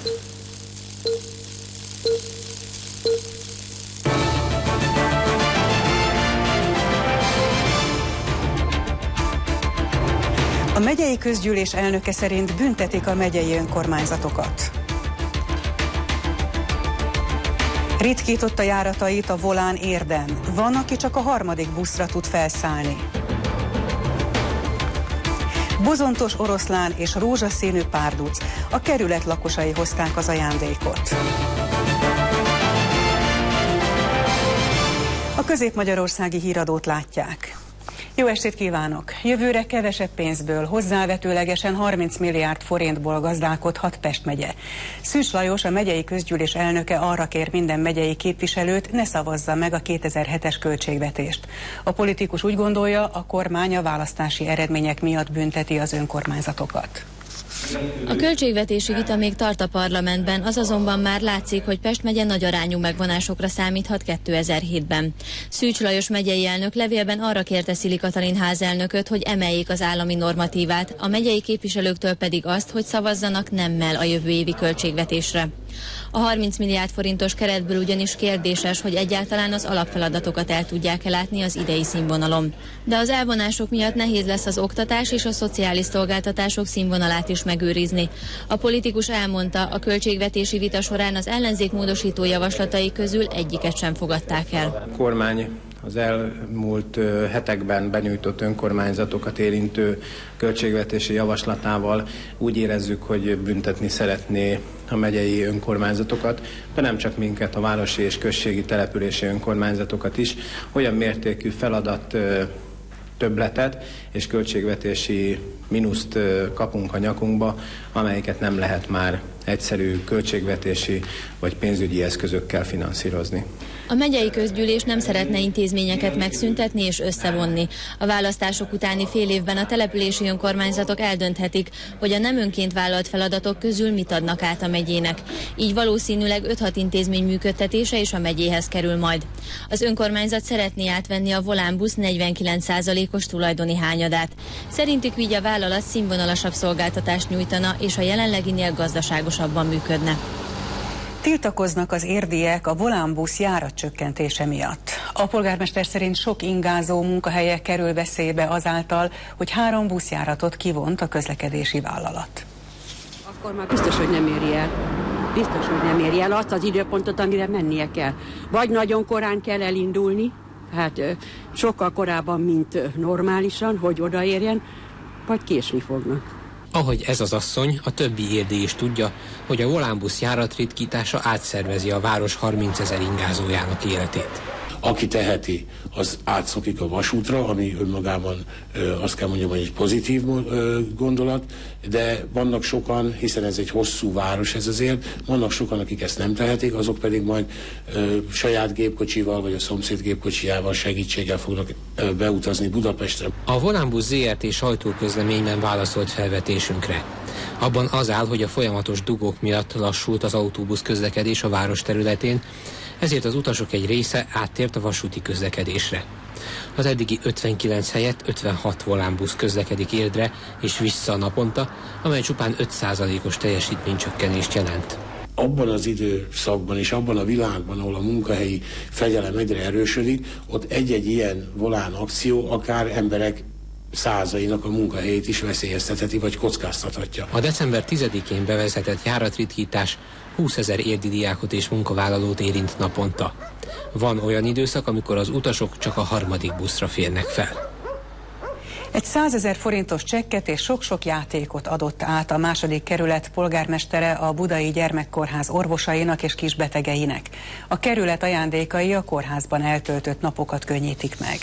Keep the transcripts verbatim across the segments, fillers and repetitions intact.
A megyei közgyűlés elnöke szerint büntetik a megyei önkormányzatokat. Ritkította járatait a Volán Érden. Van, aki csak a harmadik buszra tud felszállni. Bozontos oroszlán és rózsaszínű párduc. A kerület lakosai hozták az ajándékot. A közép-magyarországi híradót látják. Jó estét kívánok! Jövőre kevesebb pénzből, hozzávetőlegesen harminc milliárd forintból gazdálkodhat Pest megye. Szűcs Lajos, a megyei közgyűlés elnöke arra kér minden megyei képviselőt, ne szavazza meg a kétezer-hetes költségvetést. A politikus úgy gondolja, a kormány a választási eredmények miatt bünteti az önkormányzatokat. A költségvetési vita még tart a parlamentben, az azonban már látszik, hogy Pest megye nagy arányú megvonásokra számíthat kétezer-hétben. Szűcs Lajos megyei elnök levélben arra kérte Szili Katalin házelnököt, hogy emeljék az állami normatívát, a megyei képviselőktől pedig azt, hogy szavazzanak nemmel a jövő évi költségvetésre. A harminc milliárd forintos keretből ugyanis kérdéses, hogy egyáltalán az alapfeladatokat el tudják látni az idei színvonalon. De az elvonások miatt nehéz lesz az oktatás és a szociális szolgáltatások színvonalát is megőrizni. A politikus elmondta, a költségvetési vita során az ellenzék módosító javaslatai közül egyiket sem fogadták el. A kormány az elmúlt hetekben benyújtott önkormányzatokat érintő költségvetési javaslatával úgy érezzük, hogy büntetni szeretné a megyei önkormányzatokat, de nem csak minket, a városi és községi települési önkormányzatokat is. Olyan mértékű feladat többletet és költségvetési mínuszt kapunk a nyakunkba, amelyiket nem lehet már egyszerű költségvetési vagy pénzügyi eszközökkel finanszírozni. A megyei közgyűlés nem szeretne intézményeket megszüntetni és összevonni. A választások utáni fél évben a települési önkormányzatok eldönthetik, hogy a nem önként vállalt feladatok közül mit adnak át a megyének. Így valószínűleg öt-hat intézmény működtetése is a megyéhez kerül majd. Az önkormányzat szeretné átvenni a Volán busz negyvenkilenc százalékos tulajdoni hányadát. Szerintük így a vállalat színvonalasabb szolgáltatást nyújtana és a jelenleginél gazdaságosabban működne. Tiltakoznak az érdiek a Volán busz járatcsökkentése miatt. A polgármester szerint sok ingázó munkahelye kerül veszélybe azáltal, hogy három buszjáratot kivont a közlekedési vállalat. Akkor már biztos, hogy nem éri el. Biztos, hogy nem éri el azt az időpontot, amire mennie kell. Vagy nagyon korán kell elindulni, hát sokkal korábban, mint normálisan, hogy odaérjen, vagy késni fognak. Ahogy ez az asszony, a többi érdi is tudja, hogy a Volán busz járatritkítása átszervezi a város harmincezer ingázójának életét. Aki teheti, az átszokik a vasútra, ami önmagában ö, azt kell mondjam, hogy egy pozitív ö, gondolat, de vannak sokan, hiszen ez egy hosszú város ez azért, vannak sokan, akik ezt nem tehetik, azok pedig majd ö, saját gépkocsival vagy a szomszéd gépkocsijával segítséggel fognak ö, beutazni Budapestre. A Volán busz zé er té sajtóközleményben válaszolt felvetésünkre. Abban az áll, hogy a folyamatos dugók miatt lassult az autóbusz közlekedés a város területén, ezért az utasok egy része áttért a vasúti közlekedésre. Az eddigi ötvenkilenc helyett ötvenhat volánbusz közlekedik Érdre és vissza naponta, amely csupán öt százalékos teljesítménycsökkenést jelent. Abban az időszakban és abban a világban, ahol a munkahelyi fegyelem egyre erősödik, ott egy-egy ilyen volán akció akár emberek százainak a munkahelyét is veszélyeztetheti vagy kockáztathatja. A december tizedikén bevezetett járatritkítás húszezer érdi diákot és munkavállalót érint naponta. Van olyan időszak, amikor az utasok csak a harmadik buszra férnek fel. Egy százezer forintos csekket és sok-sok játékot adott át a második kerület polgármestere a Budai Gyermekkórház orvosainak és kisbetegeinek. A kerület ajándékai a kórházban eltöltött napokat könnyítik meg.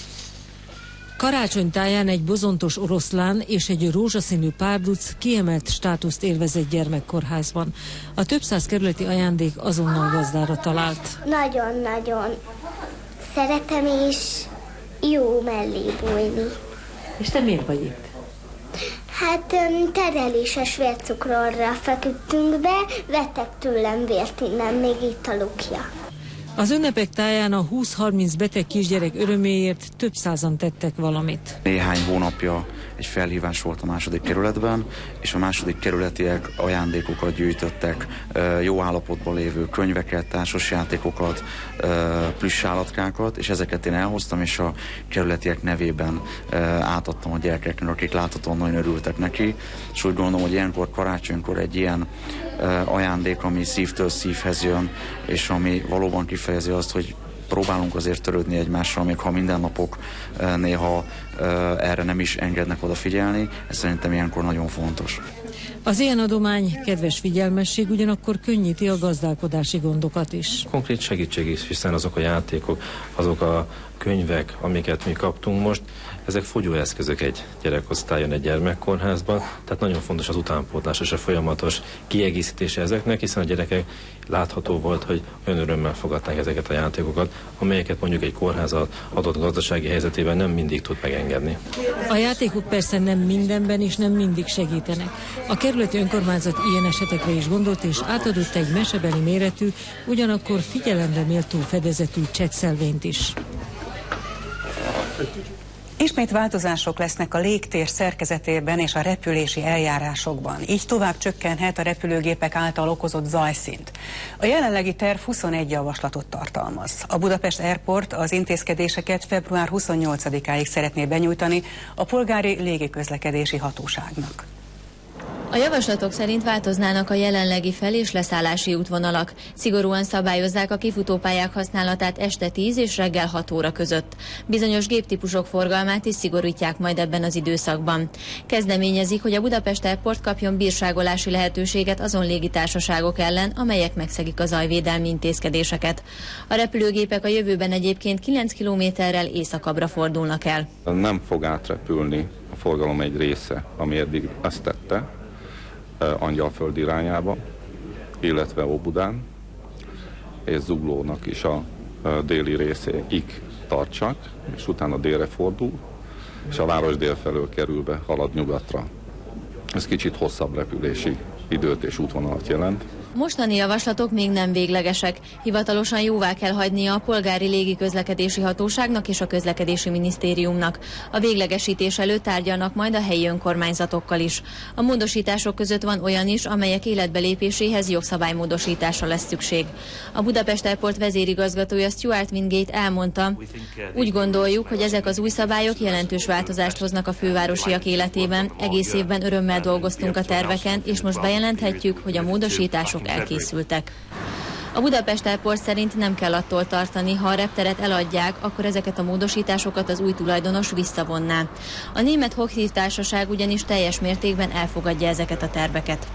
Karácsonytáján egy bozontos oroszlán és egy rózsaszínű párduc kiemelt státuszt élvez egy gyermekkórházban. A több száz kerületi ajándék azonnal gazdára talált. Nagyon-nagyon szeretem és jó mellé bújni. És te miért vagy itt? Hát tereléses vércukrorra feküdtünk be, vettek tőlem vért innen, még itt a lukja. Az ünnepek táján a húsz-harminc beteg kisgyerek öröméért több százan tettek valamit. Néhány hónapja egy felhívás volt a második kerületben, és a második kerületiek ajándékokat gyűjtöttek, jó állapotban lévő könyveket, társasjátékokat, plüssállatkákat, és ezeket én elhoztam, és a kerületiek nevében átadtam a gyerekeknek, akik láthatóan nagyon örültek neki, és úgy gondolom, hogy ilyenkor, karácsonykor egy ilyen ajándék, ami szívtől szívhez jön, és ami valóban kifejezi azt, hogy próbálunk azért törődni egymással, még ha mindennapok néha erre nem is engednek odafigyelni, ez szerintem ilyenkor nagyon fontos. Az ilyen adomány, kedves figyelmesség ugyanakkor könnyíti a gazdálkodási gondokat is. Konkrét segítség is, hiszen azok a játékok, azok a könyvek, amiket mi kaptunk most, ezek fogyóeszközök egy gyerekosztályon, egy gyermekkórházban, tehát nagyon fontos az utánpótlás és a folyamatos kiegészítése ezeknek, hiszen a gyerekek látható volt, hogy olyan örömmel fogadták ezeket a játékokat, amelyeket mondjuk egy kórház adott gazdasági helyzetében nem mindig tud megengedni. A játékok persze nem mindenben és nem mindig segítenek. A kerületi önkormányzat ilyen esetekre is gondolt, és átadott egy mesebeli méretű, ugyanakkor figyelemre méltó fedezetű csekkszelvényt is. Ismét változások lesznek a légtér szerkezetében és a repülési eljárásokban. Így tovább csökkenhet a repülőgépek által okozott zajszint. A jelenlegi terv huszonegy javaslatot tartalmaz. A Budapest Airport az intézkedéseket február huszonnyolcadikáig szeretné benyújtani a polgári légiközlekedési hatóságnak. A javaslatok szerint változnának a jelenlegi fel- és leszállási útvonalak. Szigorúan szabályozzák a kifutópályák használatát este tíz és reggel hat óra között. Bizonyos géptípusok forgalmát is szigorítják majd ebben az időszakban. Kezdeményezik, hogy a Budapest Airport kapjon bírságolási lehetőséget azon légitársaságok ellen, amelyek megszegik a zajvédelmi intézkedéseket. A repülőgépek a jövőben egyébként kilenc kilométerrel északabbra fordulnak el. Nem fog átrepülni a forgalom egy része, ami eddig ezt tette, Angyalföld irányába, illetve Óbudán, és Zuglónak is a déli részéig tartsak, és utána délre fordul, és a város dél felől kerül be, halad nyugatra. Ez kicsit hosszabb repülési időt és útvonalat jelent. Mostani javaslatok még nem véglegesek. Hivatalosan jóvá kell hagynia a polgári légiközlekedési hatóságnak és a közlekedési minisztériumnak. A véglegesítés előtt tárgyalnak majd a helyi önkormányzatokkal is. A módosítások között van olyan is, amelyek életbelépéséhez jogszabálymódosításra lesz szükség. A Budapest Airport vezérigazgatója Stuart Wingate elmondta, úgy gondoljuk, hogy ezek az új szabályok jelentős változást hoznak a fővárosiak életében. Egész évben örömmel dolgoztunk a terveken, és most bejelenthetjük, hogy a módosítások elkészültek. A Budapest Airport szerint nem kell attól tartani, ha a repteret eladják, akkor ezeket a módosításokat az új tulajdonos visszavonná. A német Hochtief társaság ugyanis teljes mértékben elfogadja ezeket a terveket.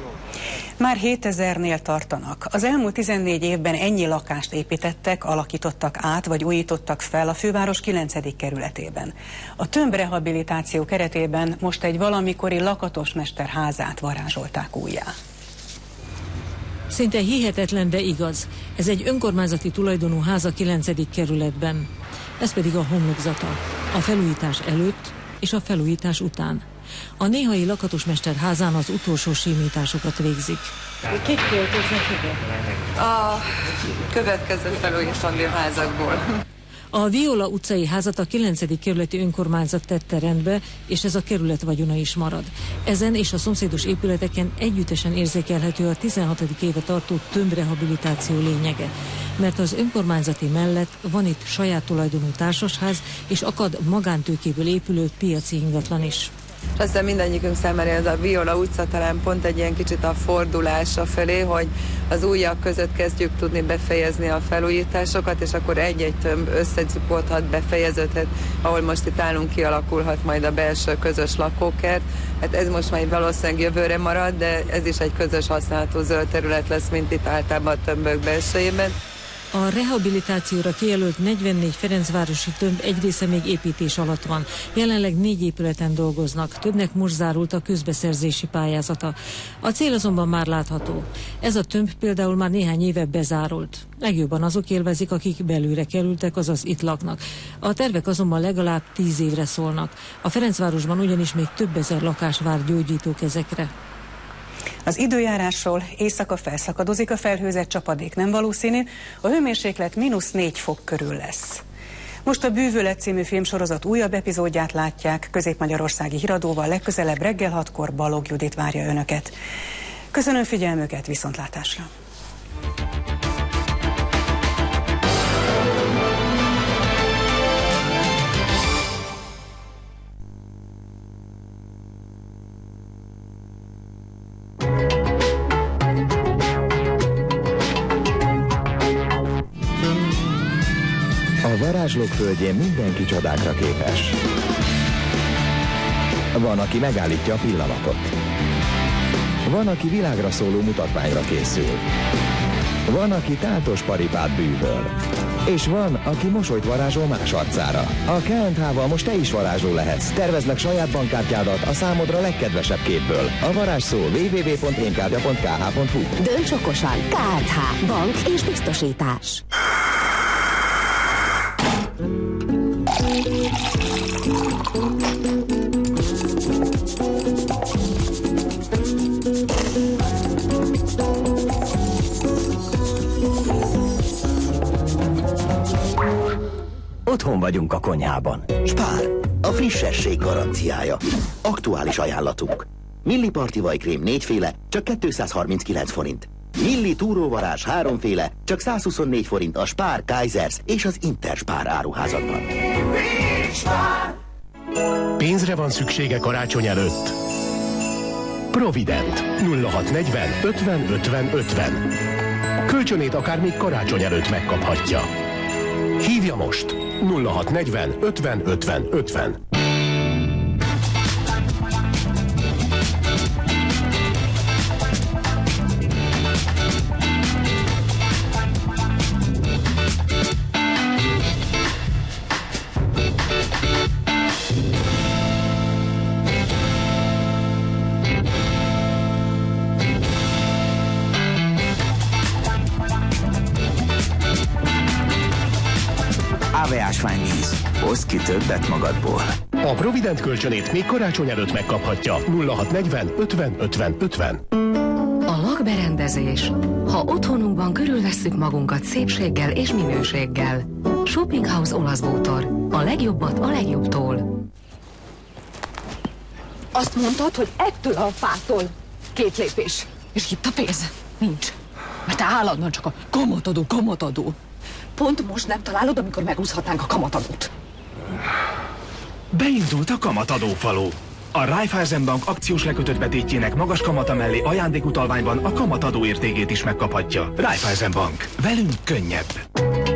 Már hétezernél tartanak. Az elmúlt tizennégy évben ennyi lakást építettek, alakítottak át vagy újítottak fel a főváros kilencedik kerületében. A tömbrehabilitáció keretében most egy valamikori lakatosmester házát varázsolták újjá. Szinte hihetetlen, de igaz. Ez egy önkormányzati tulajdonú ház a kilencedik kerületben. Ez pedig a homlokzata. A felújítás előtt és a felújítás után. A néhai lakatosmester házán az utolsó simításokat végzik. Kik költöznek ide? A következő felújítandó házakból. A Viola utcai házat a kilencedik kerületi önkormányzat tette rendbe, és ez a kerület vagyona is marad. Ezen és a szomszédos épületeken együttesen érzékelhető a tizenhatodik éve tartó tömbrehabilitáció lényege. Mert az önkormányzati mellett van itt saját tulajdonú társasház, és akad magántőkéből épülő piaci ingatlan is. És aztán mindannyiunk számára ez a Viola utca talán pont egy ilyen kicsit a fordulása felé, hogy az újak között kezdjük tudni befejezni a felújításokat, és akkor egy-egy tömb összezipódhat, befejeződhet, ahol most itt állunk, kialakulhat majd a belső közös lakókert. Hát ez most majd valószínűleg jövőre marad, de ez is egy közös használatú zöld terület lesz, mint itt általában a tömbök belsejében. A rehabilitációra kijelölt negyvennégy ferencvárosi tömb egy része még építés alatt van. Jelenleg négy épületen dolgoznak, többnek most zárult a közbeszerzési pályázata. A cél azonban már látható. Ez a tömb például már néhány éve bezárult. Legjobban azok élvezik, akik belőle kerültek, azaz itt laknak. A tervek azonban legalább tíz évre szólnak. A Ferencvárosban ugyanis még több ezer lakás vár gyógyítókezekre. Az időjárásról: éjszaka felszakadozik a felhőzet, csapadék nem valószínű, a hőmérséklet mínusz négy fok körül lesz. Most a Bűvölet című filmsorozat újabb epizódját látják, közép-magyarországi híradóval legközelebb reggel hatkor Balogh Judit várja önöket. Köszönöm figyelmüket, viszontlátásra! A varázslók földjén mindenki csodákra képes. Van, aki megállítja a pillanatot. Van, aki világra szóló mutatványra készül. Van, aki táltos paripát bűvöl. És van, aki mosolyt varázsol más arcára. A ká és há-val most te is varázsló lehetsz. Tervezd saját bankkártyádat a számodra legkedvesebb képből. A varázsszó double-u double-u double-u pont énkártya pont k h pont hu. Dönts okosan. ká és há. Bank és biztosítás. Otthon vagyunk a konyhában. Spár, a frissesség garanciája. Aktuális ajánlatunk. Milli parti vajkrém négyféle, csak kétszázharminckilenc forint. Milli túróvarázs háromféle, csak százhuszonnégy forint a Spár, Kaisers és az Interspár áruházakban. Pénzre van szüksége karácsony előtt? Provident nulla hat negyven ötven ötven ötven. Kölcsönét akár még karácsony előtt megkaphatja. Hívja most nulla hat negyven ötven ötven ötven. á vé ásványvíz. Hozz ki többet magadból. A Provident kölcsönét még karácsony előtt megkaphatja. nulla hat negyven ötven ötven ötven. A lakberendezés. Ha otthonunkban körülvesszük magunkat szépséggel és minőséggel. Shopping House olasz bútor. A legjobbat a legjobbtól. Azt mondtad, hogy ettől a fától két lépés. És itt a pénz? Nincs. Mert te állandóan csak a kamatadó, kamatadó. Pont most nem találod, amikor megúszhatnánk a kamatadót. Beindult a kamatadófalu. A Raiffeisenbank akciós lekötött betétjének magas kamata mellé ajándékutalványban a kamatadó értékét is megkaphatja. Raiffeisenbank. Velünk könnyebb.